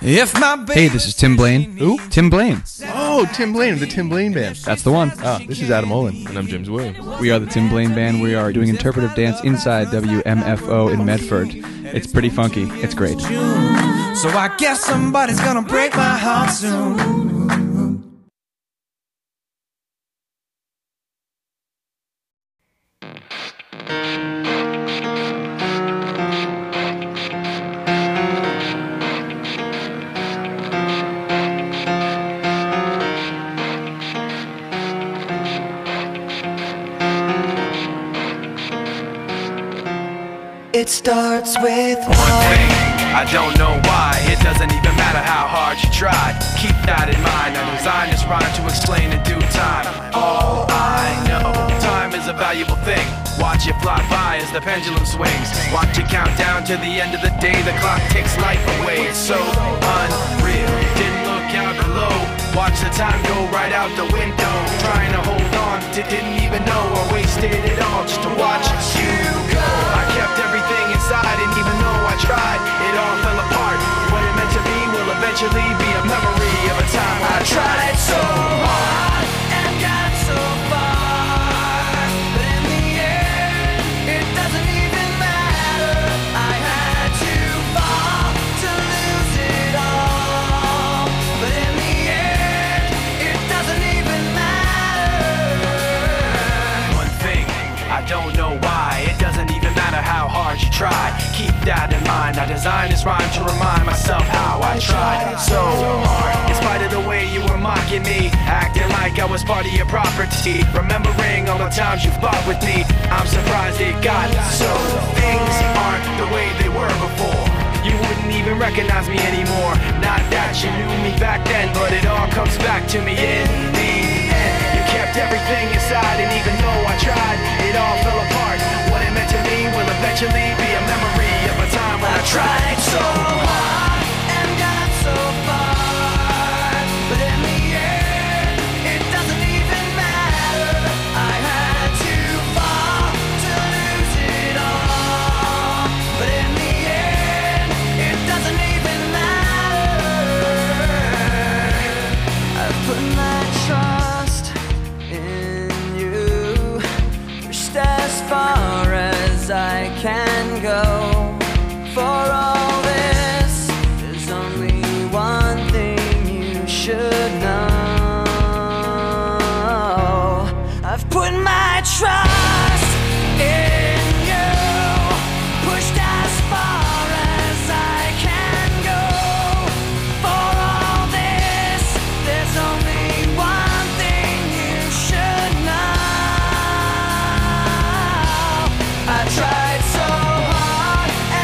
If my Hey, this is Tim Blaine. Who? Tim Blaine. Oh, Tim Blaine of the Tim Blaine Band. That's the one. Ah, this is Adam Olin. And I'm James Williams. We are the Tim Blaine Band. We are doing interpretive dance inside WMFO in Medford. It's pretty funky. It's great. So I guess somebody's gonna break my heart soon. It starts with one thing, I don't know why. It doesn't even matter how hard you try. Keep that in mind. I designed this rhyme to explain in due time. All I know, time is a valuable thing. Watch it fly by as the pendulum swings. Watch it count down to the end of the day. The clock takes life away. It's so unreal. Didn't look out below. Watch the time go right out the window. Trying to hold on to didn't even know I wasted it all just to watch you go. I kept everything inside, and even though I tried, it all fell apart. What it meant to be will eventually be a memory of a time I tried so hard and got so far, but in the end, it doesn't even matter. I had to fall to lose it all, but in the end, it doesn't even matter. One thing, I don't know why. It doesn't even matter how hard you try. Keep that in mind. I designed this rhyme to remind myself how I tried so hard. In spite of the way you were mocking me, acting like I was part of your property, remembering all the times you fought with me, I'm surprised it got so. Things aren't the way they were before. You wouldn't even recognize me anymore. Not that you knew me back then, but it all comes back to me in the end. You kept everything inside, and even though I tried, it all fell apart. What it meant to me will eventually be a memory of a time when I tried so hard and got so far, but in the end, it doesn't even matter. I had to fall to lose it all, but in the end, it doesn't even matter. I've put my trust in you, pushed as far as I can go. For all this, there's only one thing you should know. I've put my trust in you, pushed as far as I can go. For all this, there's only one thing you should know. I tried so hard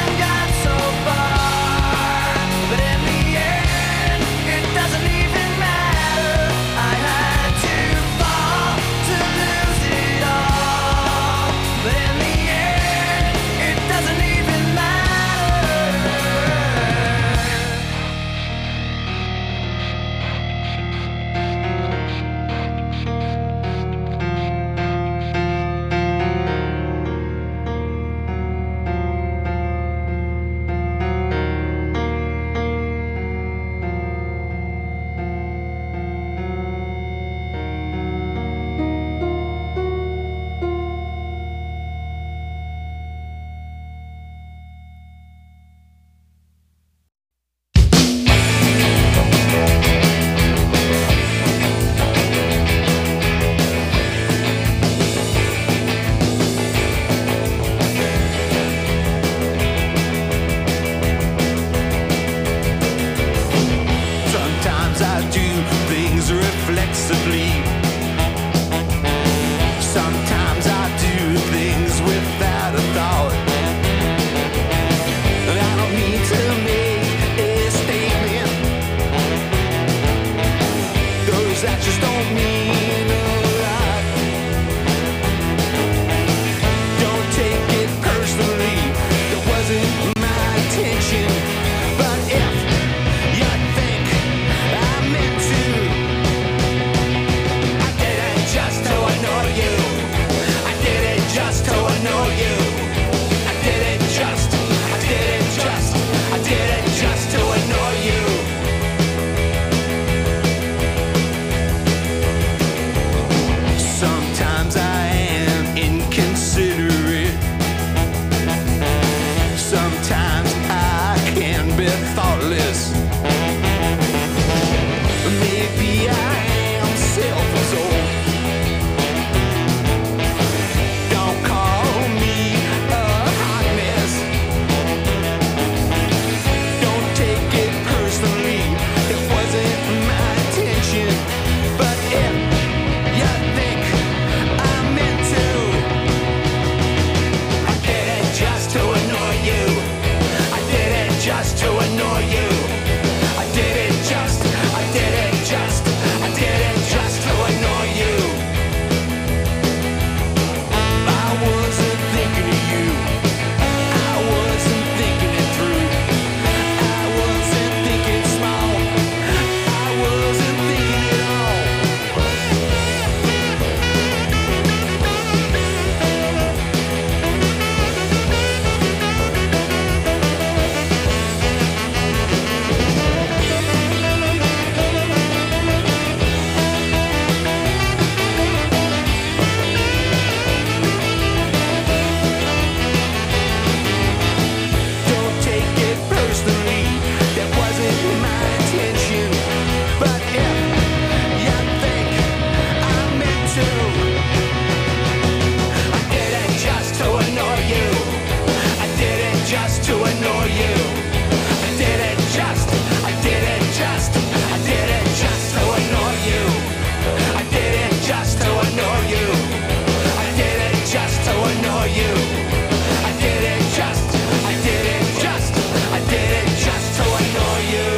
you. I wasn't thinking it through. I wasn't thinking small. I wasn't thinking it all. Don't take it personally, that wasn't my intention. But if you think I meant to, I did it just to annoy you. I did it just to annoy you. I did it just to annoy you. I did it just to annoy you. I did it just to annoy you. I did it just to annoy you.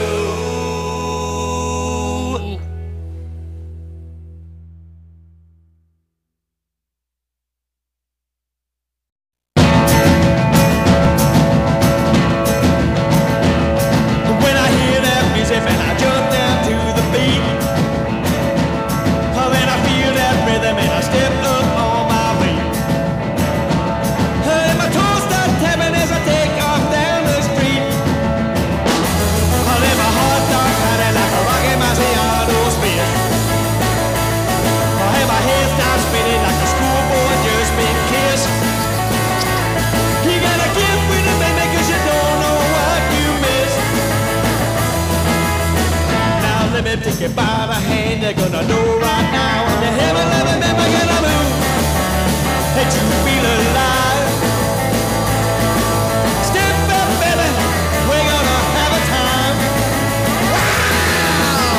When I hear that music and I jump down to the beat, oh, then I feel that rhythm and I step up on my feet. And my toes start tapping as I take off down the street. Oh, then my heart starts pounding like a rocket Marciano spin. Oh, and my head starts spinning like a schoolboy just been kissed. You gotta get with it, baby, 'cause you don't know what you miss. Now let me take you by the hand, you're gonna know right now. When you hear me, let me, baby, gonna move. That you feel alive. Step up, baby, we're gonna have a time. Wow!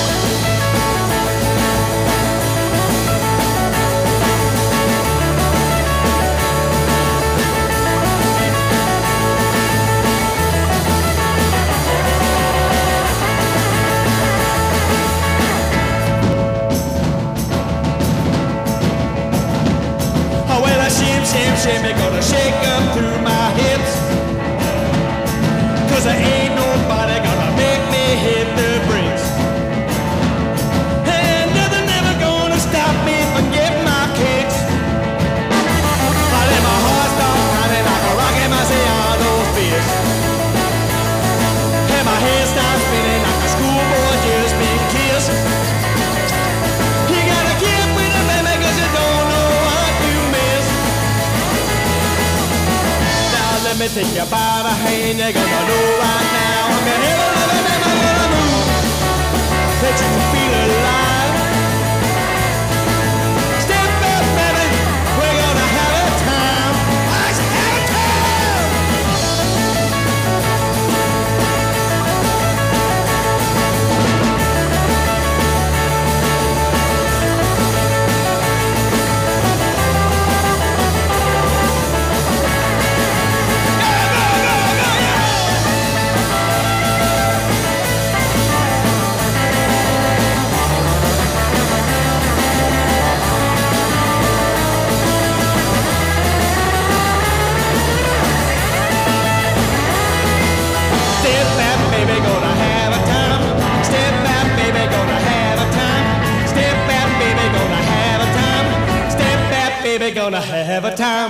Oh, well, I shimmy, gonna shake up through my hips. 'Cause there ain't nobody gonna make me hit the bricks. And nothing ever gonna stop me from getting my kicks. I let my heart start pounding like a rocket Marciano fist. And my head starts spinning like a schoolboy just been kissed. You gotta get with it, baby, 'cause you don't know what you miss. Now let me take you by the hand, you're gonna know right now. I'm gonna hit a little bit, I'm gonna move. That you feel alive. Step up, baby, we're gonna have a time. Let's have a time. Step back, baby, gonna have a time. Step back, baby, gonna have a time. Step back, baby, gonna have a time. Step back, baby, gonna have a time.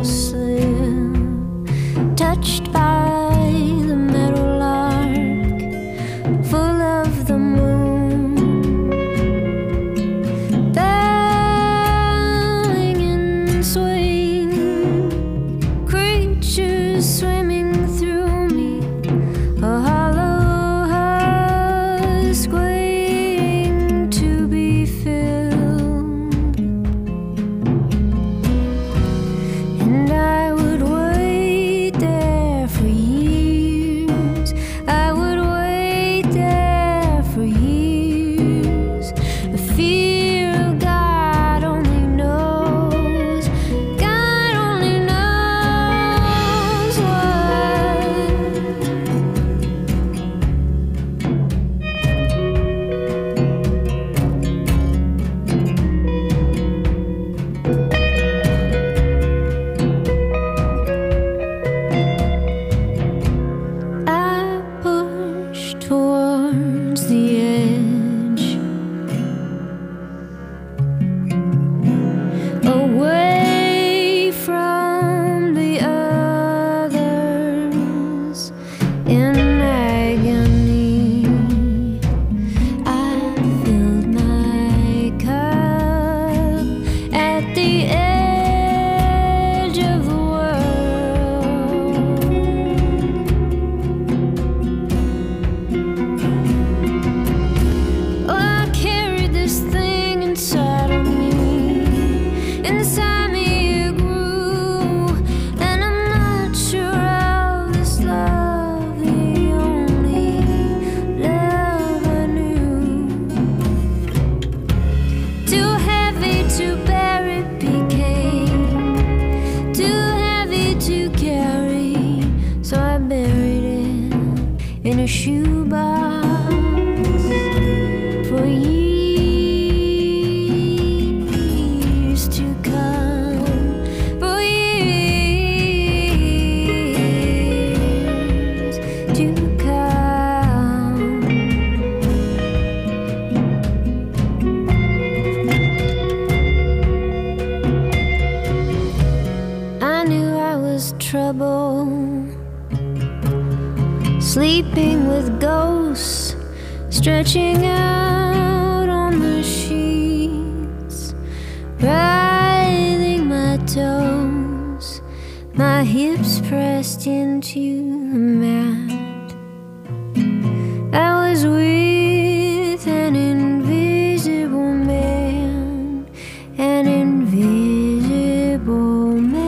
slim, touched by the meadow lark, full of the moon, bowing and swaying, creatures swimming through me, a hollow husk waiting to be filled. And I would wait there for years. I would wait there for years. The fear of God only knows. God only knows what. I push towards the edge, away from the others in agony. I filled my cup at the edge of the world. Oh, I carried this thing inside of me. Inside me it grew, and I'm not sure how this love, the only love I knew. Too heavy to bear it became, too heavy to carry, so I buried it in a shoebox for years to come, for years to come. I knew I was trouble, sleeping with ghosts, stretching out on the sheets, writhing my toes, my hips pressed into the mat. I was with an invisible man, an invisible man.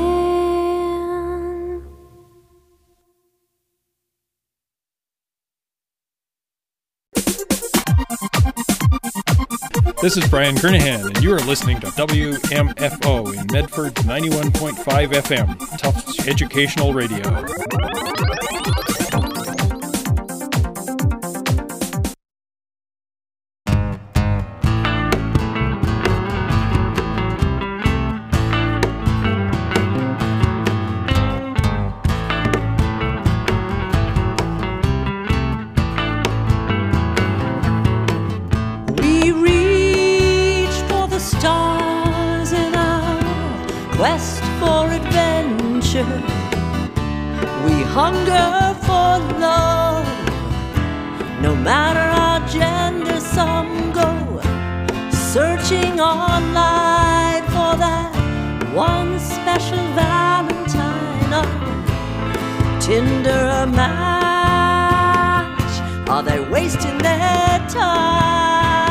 This is Brian Kernahan, and you are listening to WMFO in Medford 91.5 FM, Tufts Educational Radio. We reach for the stars in our quest for adventure. We hunger for love, no matter our gender. Some go searching online for that one special Valentine. On Tinder a match, are they wasting their time?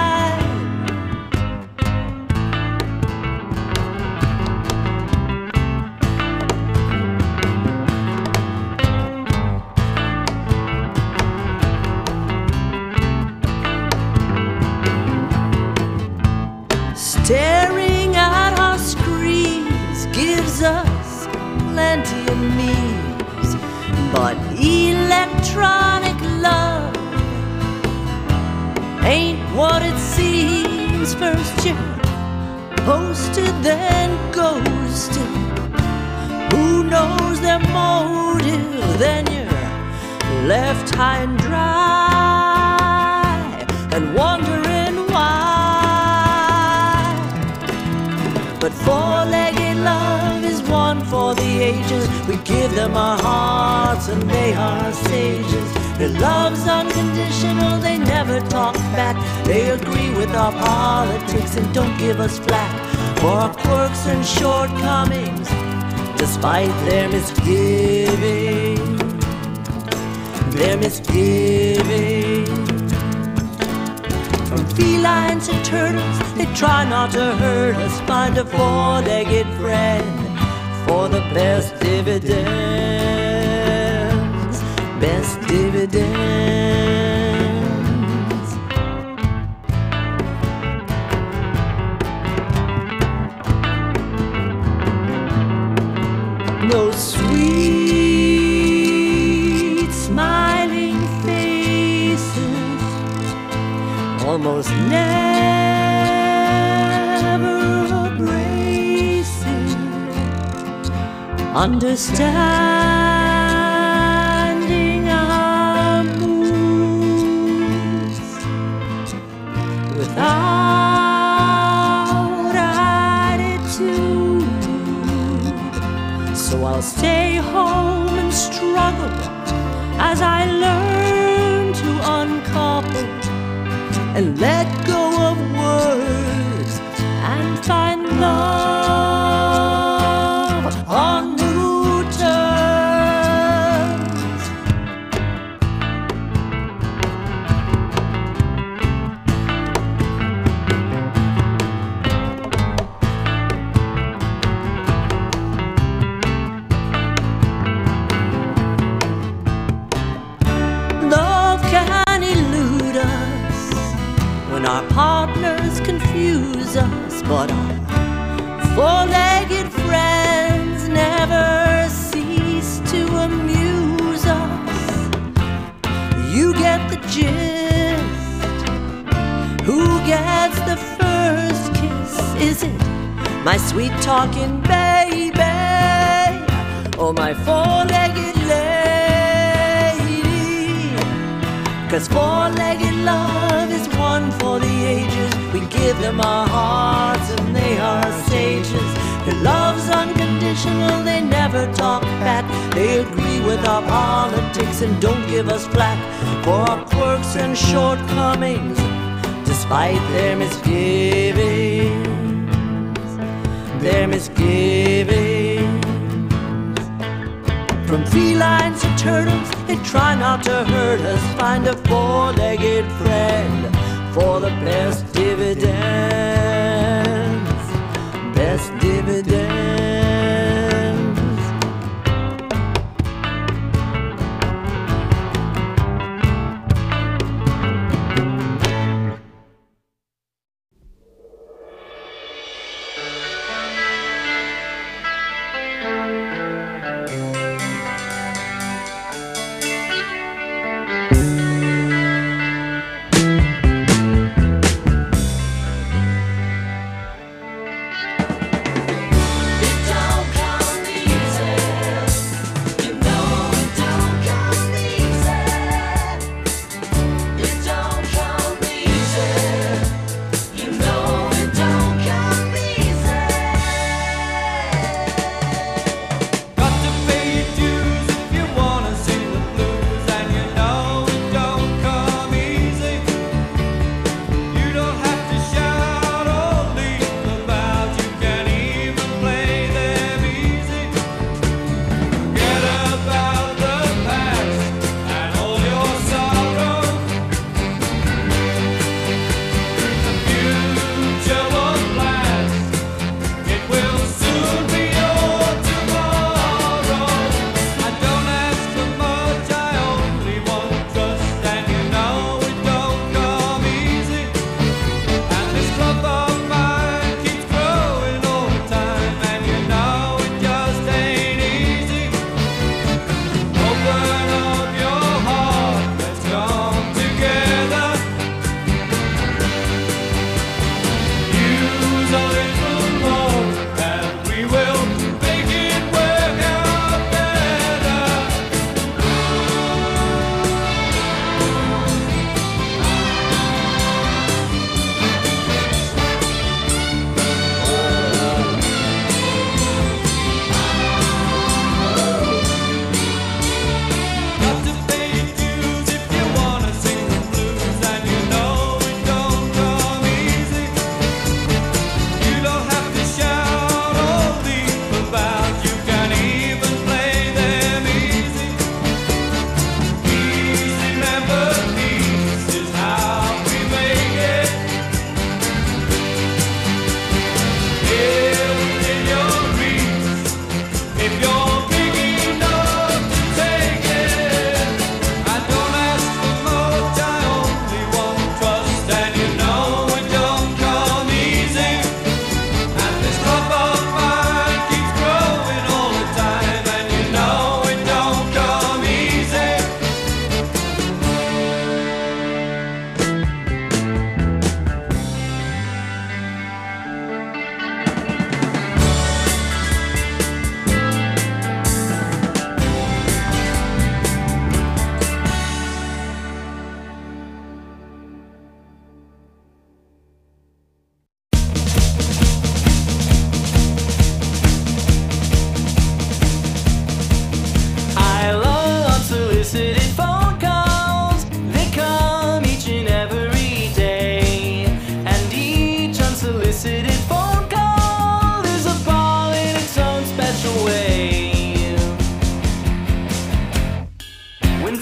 Staring at our screens gives us plenty of memes, but electronic love ain't what it seems. First you're posted, then ghosted. Who knows their motive? Then you're left high and dry and wondering why. But four-legged love is one for the ages. We give them our hearts and they are sages. Their love's unconditional, they never talk back. They agree with our politics and don't give us flack for our quirks and shortcomings, despite their misgiving. Their misgiving. From felines and turtles, they try not to hurt us. Find a four-legged friend for the best dividends. Best dividends. No sweet smiling faces, almost never abrasive, understanding our moods without attitude. So I'll stay home and struggle as I learn to uncouple and let go of words and find love on new terms. Love can elude us when our partners confuse us, but our four-legged friends never cease to amuse us. You get the gist. Who gets the first kiss? Is it my sweet talking baby or my four-legged lady? 'Cause four-legged love is one for the ages. We give them our hearts and they are sages. Their love's unconditional, they never talk back. They agree with our politics and don't give us flack for our quirks and shortcomings, despite their misgivings. Their misgivings. From felines to turtles, they try not to hurt us. Find a four-legged friend for the best dividends. Best dividends.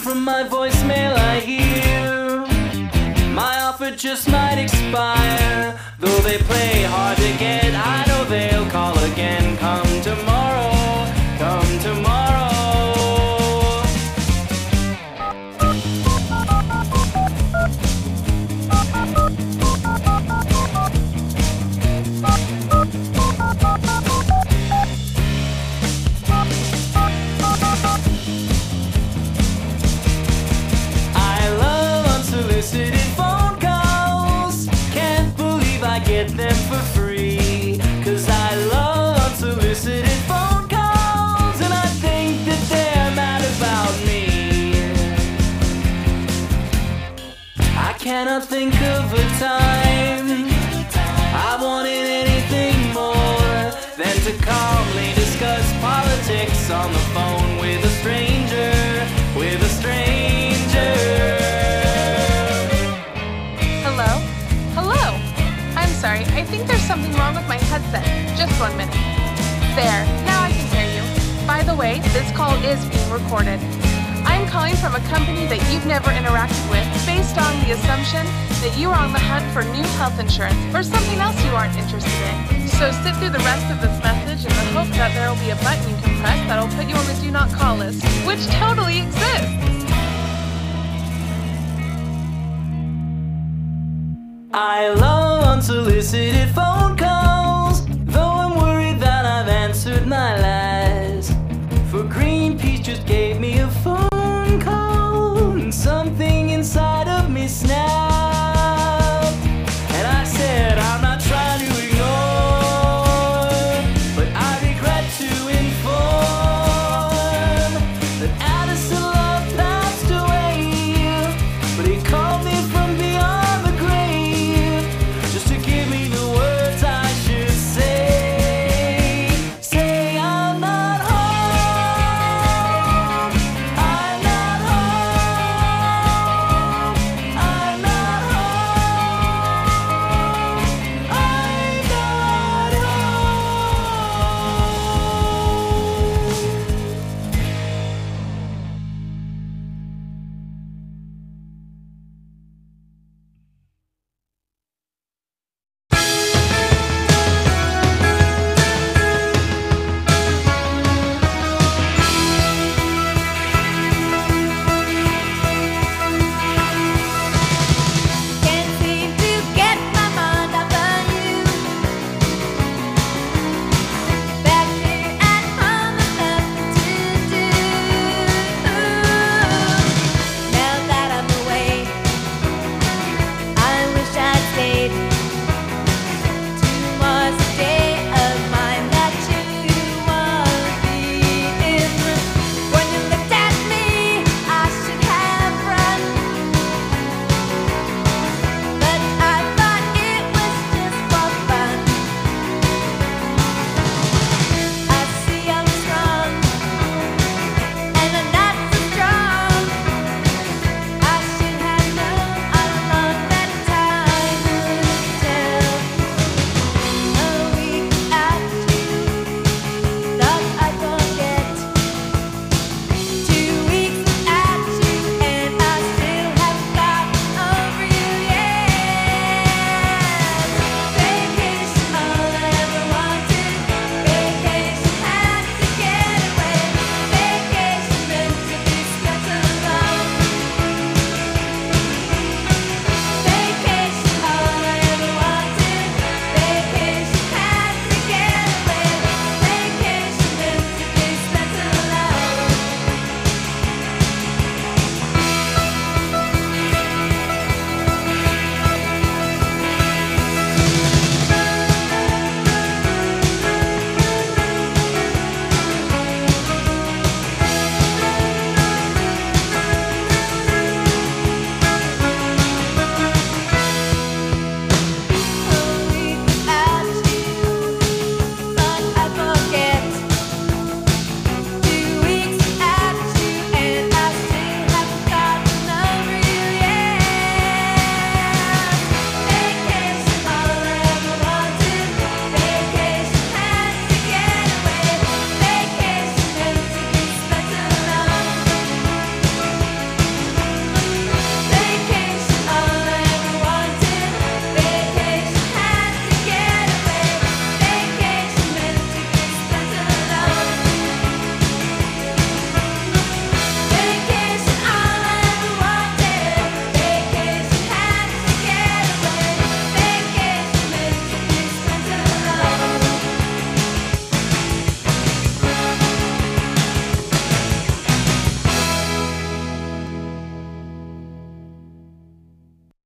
from my voicemail I hear my offer just might expire. Though they play hard to get, I know they'll call again. Come tomorrow, come tomorrow. Get them for free, 'cause I love unsolicited phone calls, and I think that they're mad about me. I cannot think of a time I wanted anything more than to calmly discuss politics on the phone with a stranger, with a stranger. Sorry, I think there's something wrong with my headset. Just 1 minute. There, now I can hear you. By the way, this call is being recorded. I'm calling from a company that you've never interacted with based on the assumption that you are on the hunt for new health insurance or something else you aren't interested in. So sit through the rest of this message in the hope that there will be a button you can press that will put you on the do not call list, which totally exists. I love unsolicited phone calls, though I'm worried that I've answered my lies. For Greenpeace just gave me a phone call, and something inside of me snapped. And I said, I'm not trying to ignore, but I regret to inform that Addison Love passed away, but he called me from beyond the grave just to give me the words I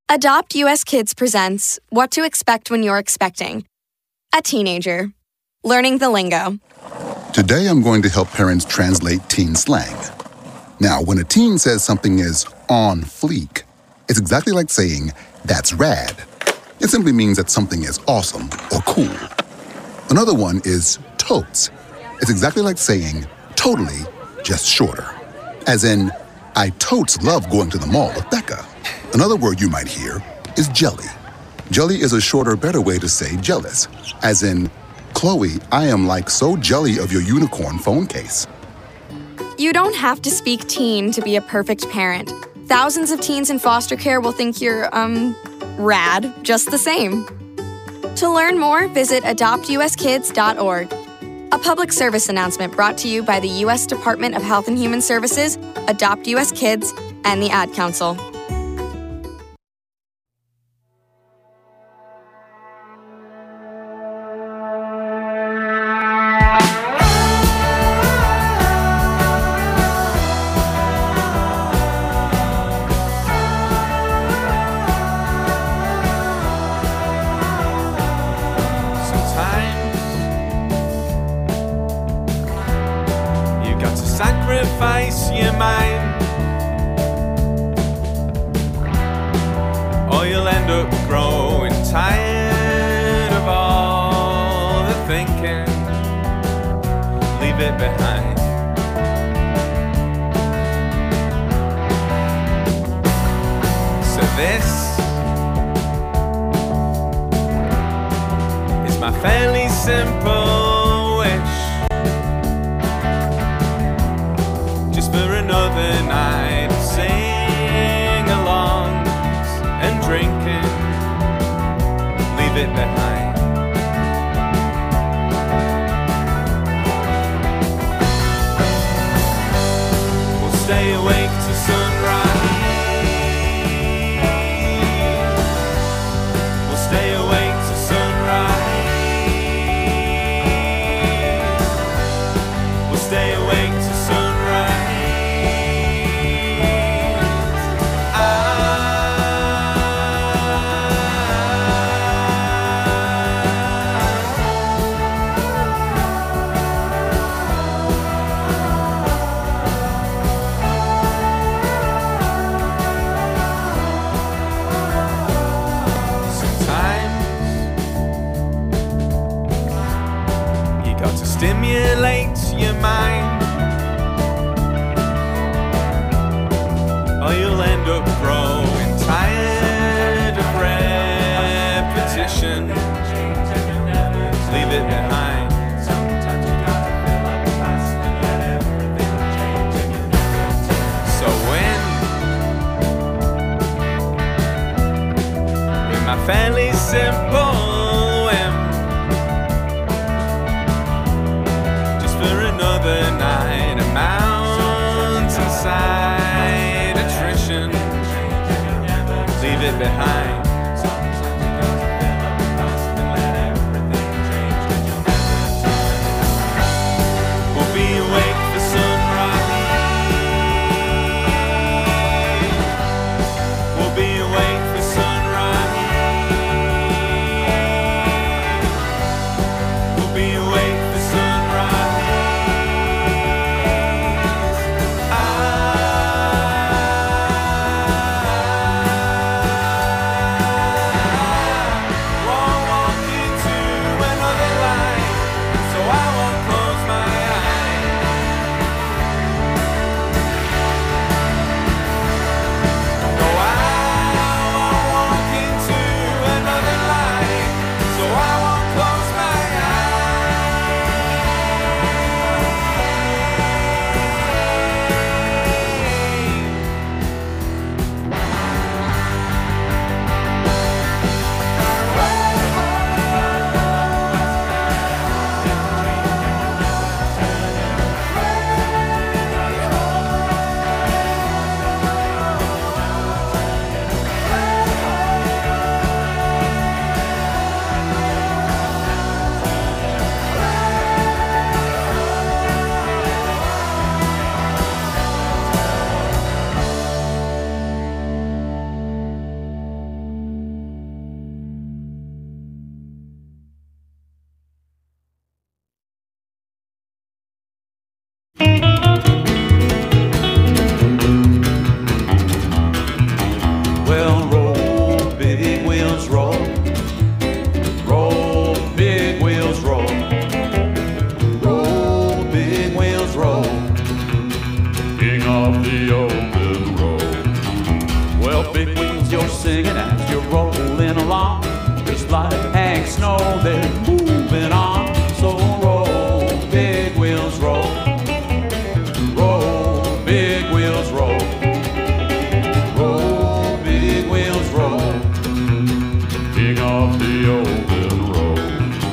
Adopt US Kids presents What to Expect When You're Expecting. A teenager. Learning the lingo. Today I'm going to help parents translate teen slang. Now, when a teen says something is on fleek, it's exactly like saying, that's rad. It simply means that something is awesome or cool. Another one is totes. It's exactly like saying, totally, just shorter. As in, I totes love going to the mall with Becca. Another word you might hear is jelly. Jelly is a shorter, better way to say jealous. As in, Chloe, I am like so jelly of your unicorn phone case. You don't have to speak teen to be a perfect parent. Thousands of teens in foster care will think you're, rad, just the same. To learn more, visit adoptuskids.org. A public service announcement brought to you by the U.S. Department of Health and Human Services, Adopt U.S. Kids, and the Ad Council. Sacrifice your mind, or you'll end up growing tired of all the thinking. Leave it behind. So this is my fairly simple wish. For another night of sing-alongs and drinking, leave it behind. We'll stay awake till sunrise. We'll stay awake till sunrise. We'll stay awake till sunrise. Stimulate your mind, or you'll end up growing tired of repetition. Leave it behind. So with my fairly simple whim, another night, a mountainside attrition, leave it behind. We'll be awake for sunrise. We'll be awake for sunrise. We'll be awake for sunrise. king of the open road. Well, big wheels, you're singing as you're rolling along. Just like Hank Snow, they're moving on. So roll, big wheels, roll. Roll, big wheels, roll. Roll, big wheels, roll. King of the open road.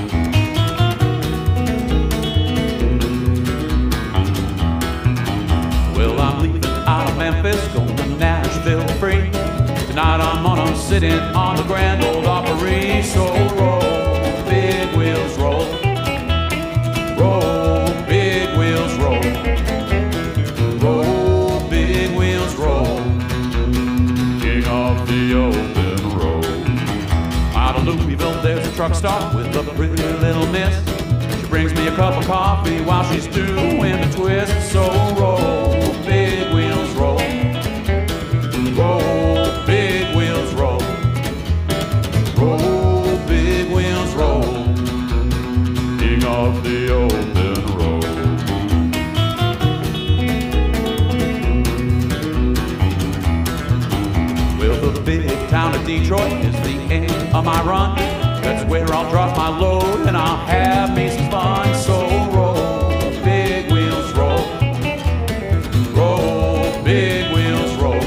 Well, I'm leaving out of Memphis, going to Nashville free. Tonight I'm gonna sit in on the Grand Ole Opry. So roll, big wheels, roll. Roll, big wheels, roll. Roll, big wheels, roll. King of the open road. Out of Louisville there's a truck stop with a pretty little miss. She brings me a cup of coffee while she's doing the twist. So roll, big wheels, roll. Roll, big wheels, roll. Roll, big wheels, roll. King of the open road. Well, the big town of Detroit is the end of my run. That's where I'll drop my load and I'll have me some fun. So roll, big wheels, roll. Roll, big wheels, roll.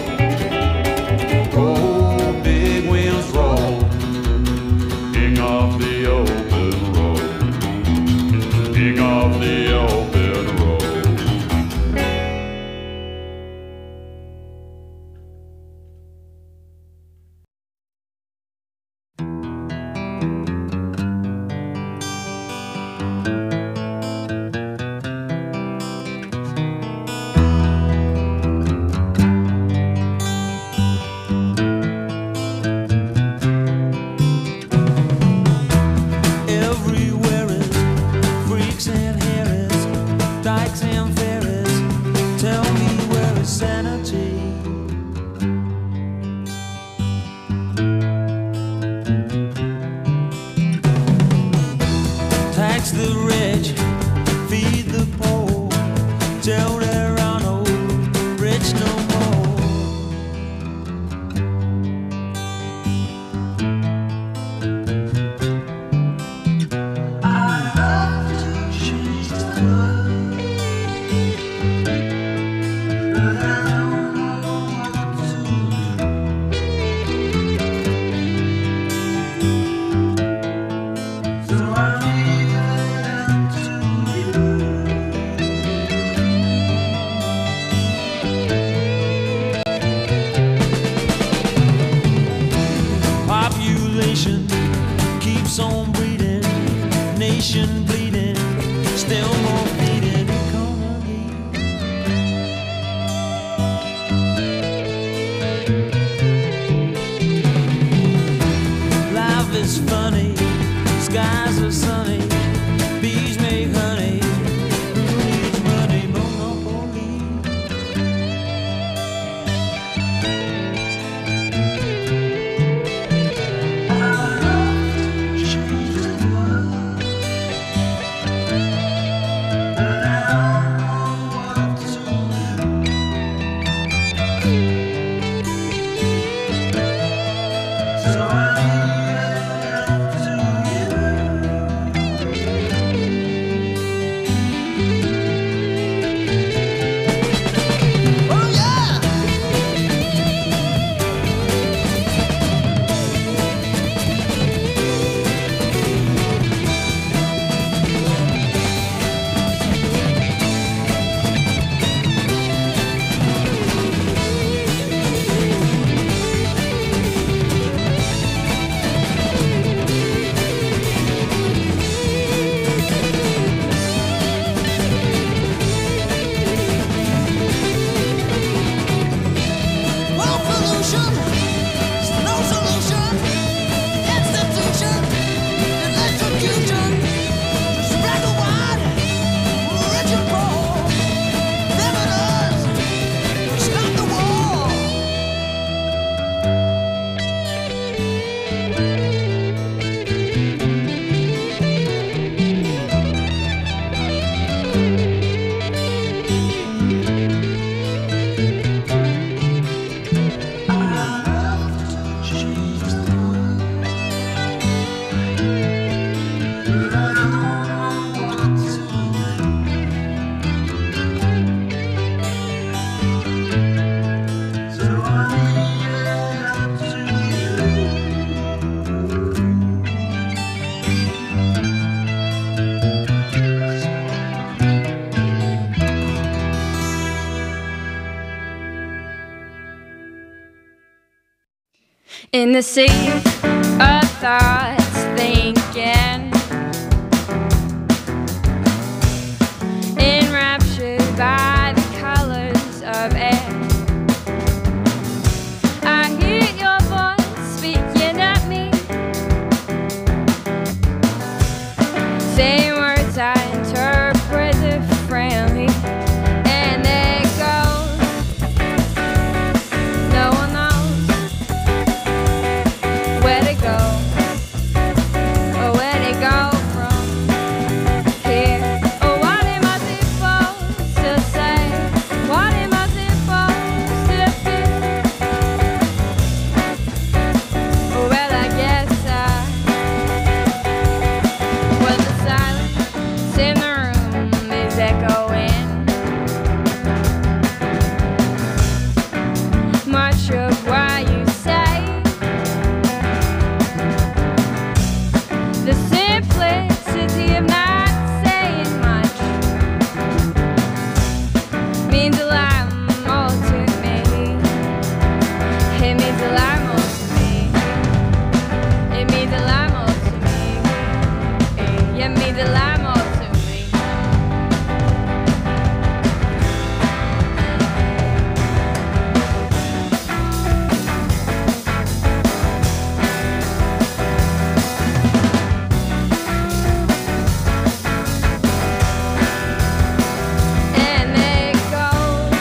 Roll, big wheels, roll. King of the open road. King of the open road. Everywhere is freaks and harris, dykes and ferries. Tell me where is sanity? Tax the rich, feed the poor. Tell there are no rich no more. In the sea of thoughts thinking, enraptured by the colors of air. I hear your voice speaking at me, saying words I interpret differently. And there it goes, no one knows where to go, or where to go from here. Or what am I supposed to say? What am I supposed to feel? Well, I guess well, the silence in the room is echoing. Much of what you say, the simplicity of not saying much means a lot more to me. It means a lot more to me. It means a lot more to me. It means a lot more to me. And there it goes,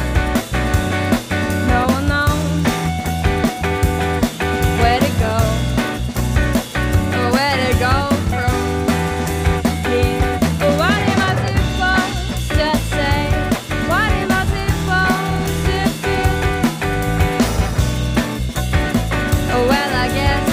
no one knows where to go, or where to go from here. But what am I supposed to say? What am I supposed to feel? Oh, well, I guess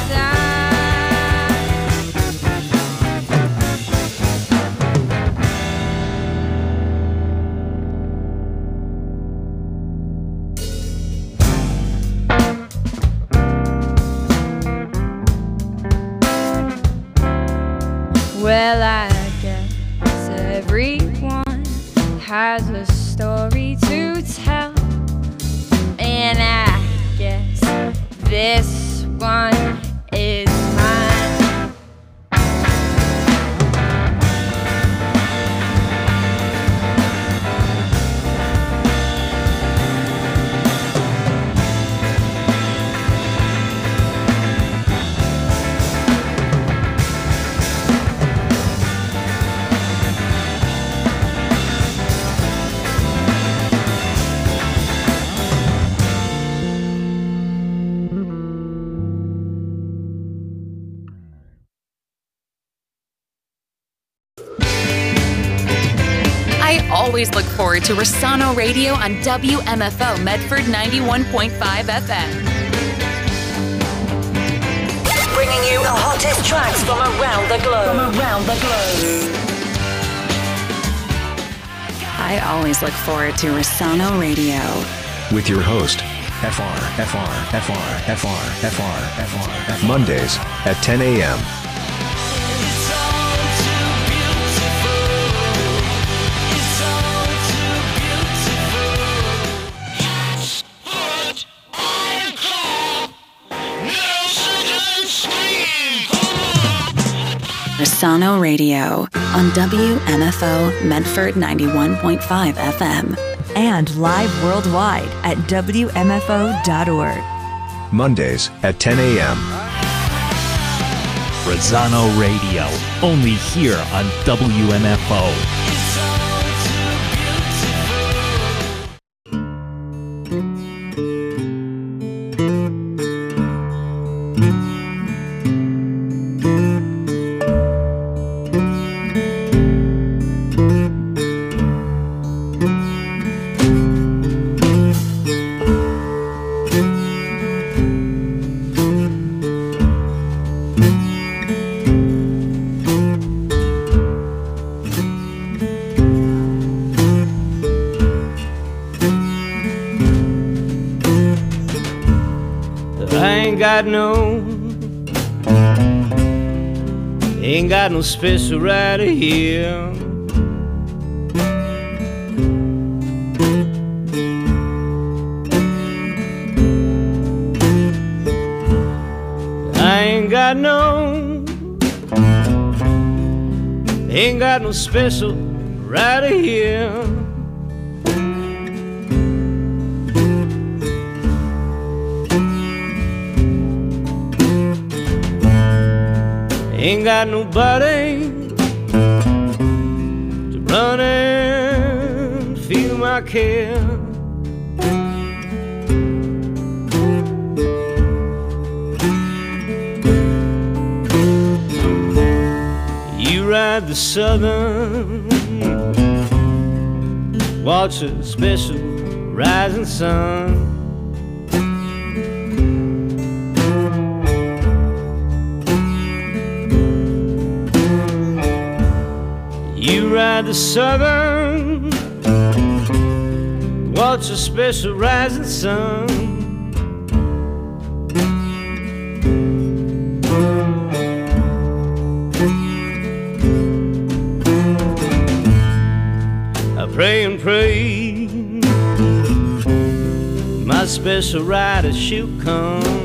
well, I guess everyone has a story to tell, and I guess this one is mine. I always look forward to Rosano Radio on WMFO Medford 91.5 FM. Bringing you the hottest tracks from around the globe. I always look forward to Rosano Radio. With your host, Mondays at 10 a.m. Rosano Radio on WMFO Medford 91.5 FM. And live worldwide at WMFO.org. Mondays at 10 a.m. Rosano Radio, only here on WMFO. Ain't got no space right here. I know ain't got no special right here. Ain't got nobody to run and feel my care. You ride the southern, watch a special rising sun. You ride the southern, watch a special rising sun. I pray and pray my special rider she'll come.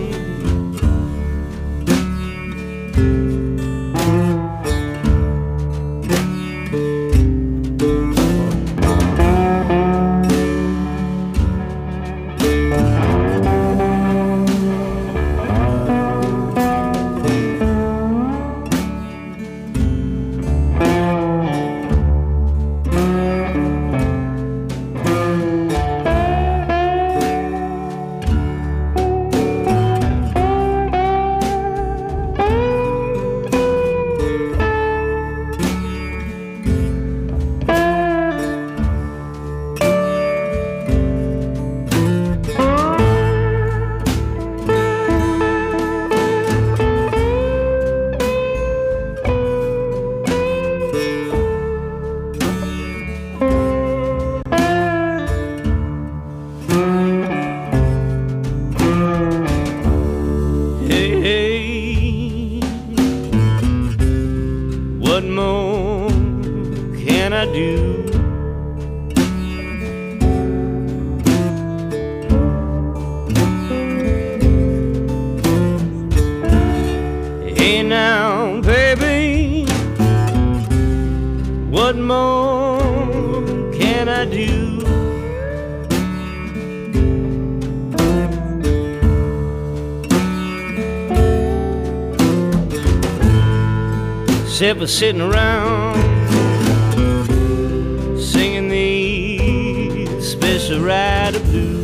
Except for sitting around singing these special rider blues.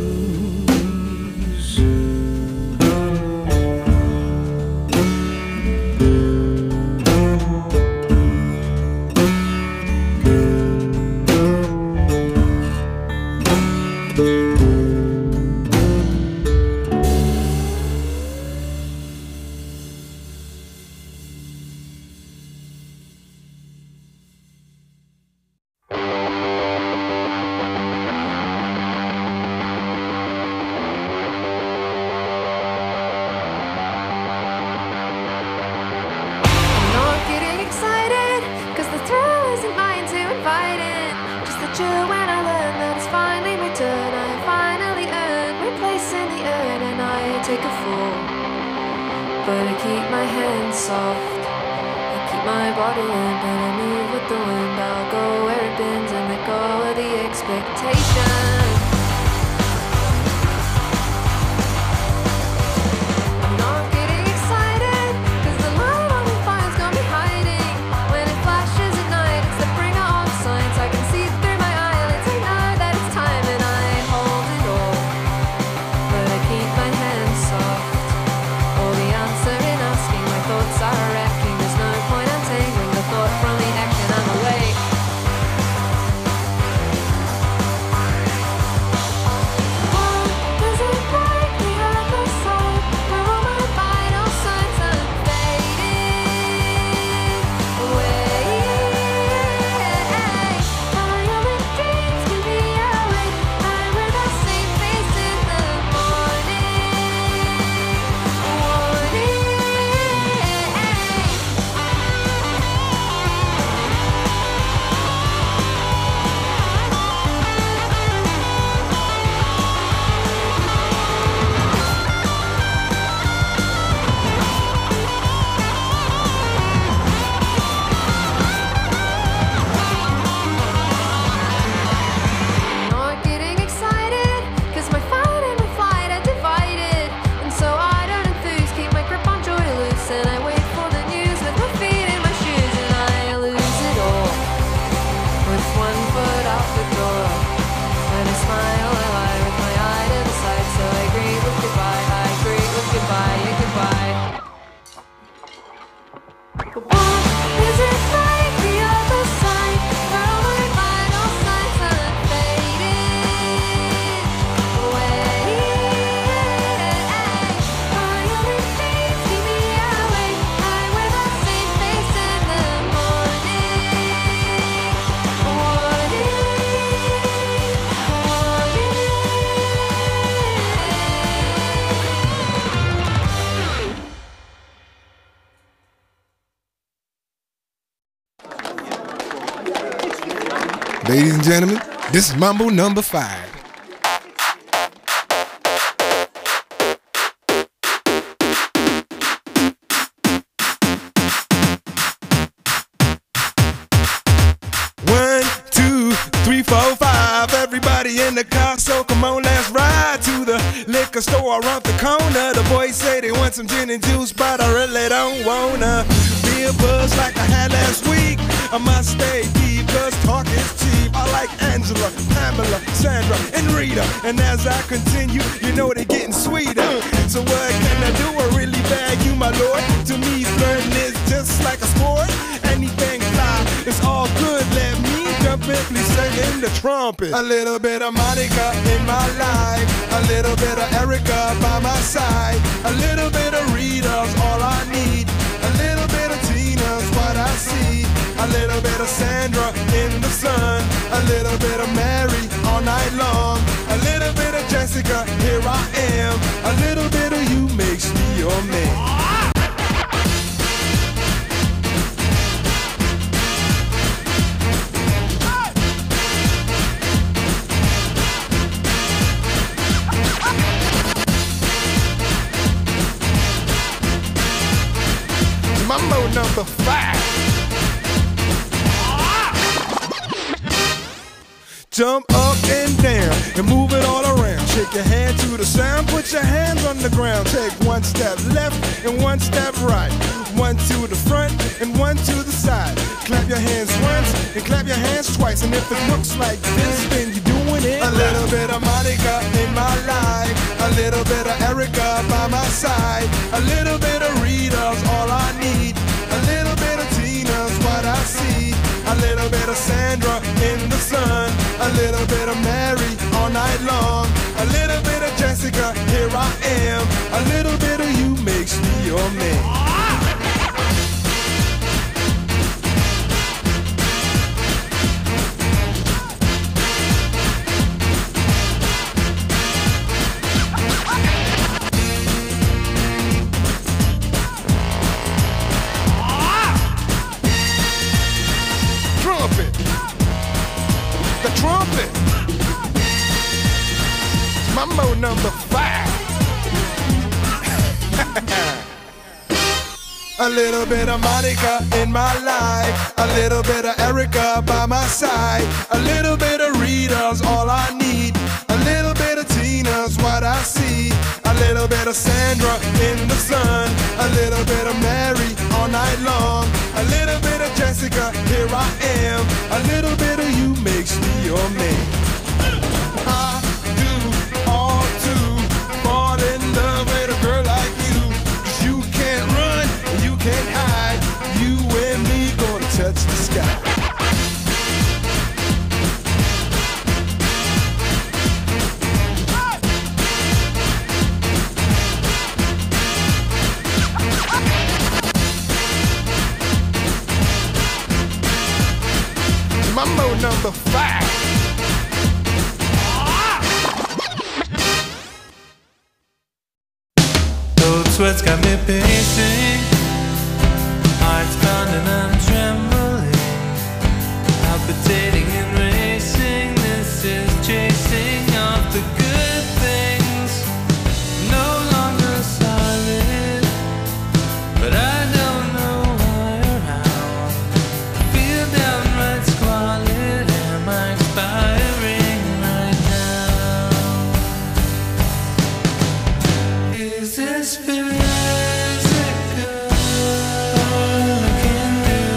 and gentlemen, this is Mambo number 5. Everybody in the car, so come on, let's ride to the liquor store around the corner. The boys say they want some gin and juice, but I really don't wanna be a buzz like I had last week. I must stay deep, cause talk is cheap. I like Angela, Pamela, Sandra, and Rita. And as I continue, you know they're getting sweeter. So what can I do? I really bag you, my lord. To me, flirting is just like a sport. Anything fly, it's all good. Let me jump in, please sing in the trumpet. A little bit of Monica in my life, a little bit of Erica by my side, a little bit of Rita's all I need, a little bit of Tina's what I see, a little bit of Sandra in the sun, a little bit of Mary all night long, a little bit of Jessica, here I am, a little bit of you makes me your man. Mambo number 5. Jump up and down and move it all around. Shake your hand to the sound, put your hands on the ground. Take one step left and one step right. One to the front and one to the side. Clap your hands once and clap your hands twice. And if it looks like this, then you're doing it. A little bit of Monica in my life, a little bit of Erica by my side, a little bit of Rita's all I need, a little bit of Tina's what I see, a little bit of Sandra in the sun, a little bit of Mary all night long, a little bit of Jessica, here I am, a little bit of you makes me your man. Trumpet. Mambo number 5. A little bit of Monica in my life, a little bit of Erica by my side, a little bit of Rita's all I need, a little bit of Tina's what I see, a little bit of Sandra in the sun, a little bit of Mary all night long, a little bit of Jessica, here I am, a little bit of you makes me your man. I do all to fall in love with a girl like you, 'cause you can't run, you can't hide, you and me gonna touch the sky. Mambo number 5. Cold sweats got me pacing, heart's pounding and trembling, palpitating and racing. This is chasing off the good things, no longer solid, but I don't know why or how. I feel downright squalid. Am I expiring right now? Is this physical? I can do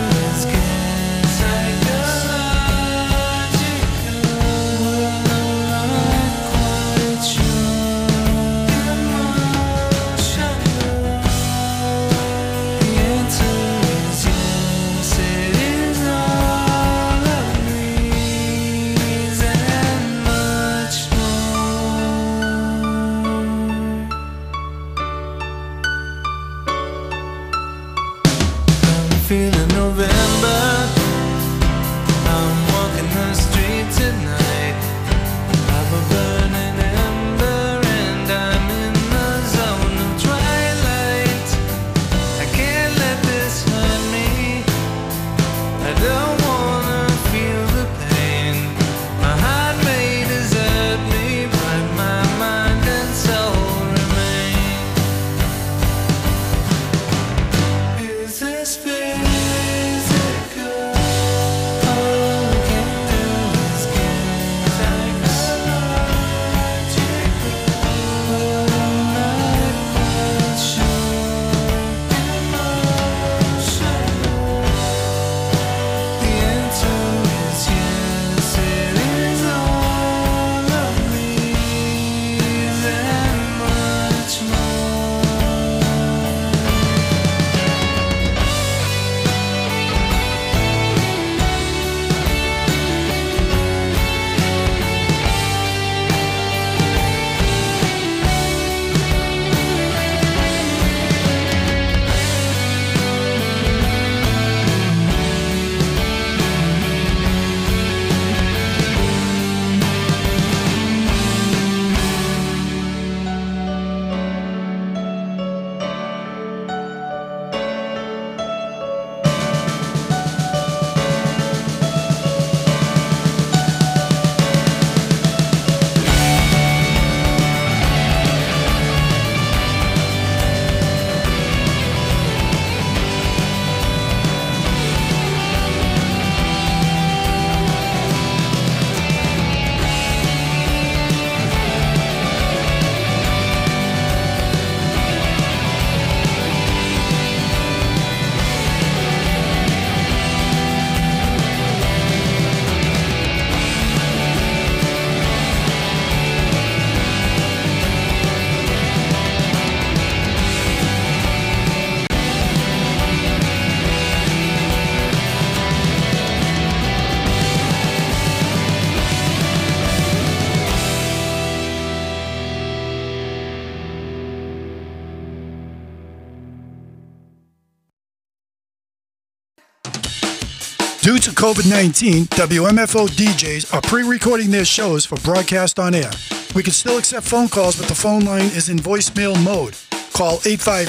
Due to COVID-19, WMFO DJs are pre-recording their shows for broadcast on air. We can still accept phone calls, but the phone line is in voicemail mode. Call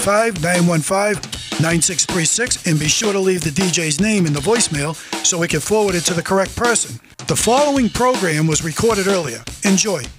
855-915-9636 and be sure to leave the DJ's name in the voicemail so we can forward it to the correct person. The following program was recorded earlier. Enjoy.